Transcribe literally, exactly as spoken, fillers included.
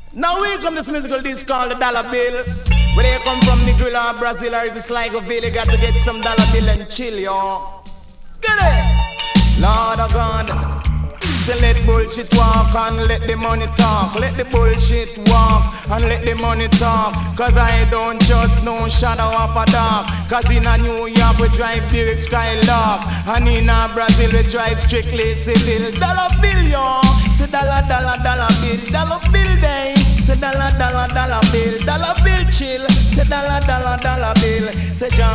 Now we come to this musical disc called the Dollar Bill. Where they come from, Negrilla or Brazil, or if it's like a Bill, you got to get some dollar bill and chill, yo. Get it? Lord of God. So let bullshit walk and let the money talk. Let the bullshit walk and let the money talk. Cause I don't just know shadow of a dark. Cause in a New York we drive Buick Skylark. And in a Brazil we drive strictly civil. Dollar bill, yo. Say dollar, dollar, dollar bill. Dollar bill day. Say dollar, dollar, dollar bill. Dollar bill chill. Say dollar, dollar, dollar bill. Say John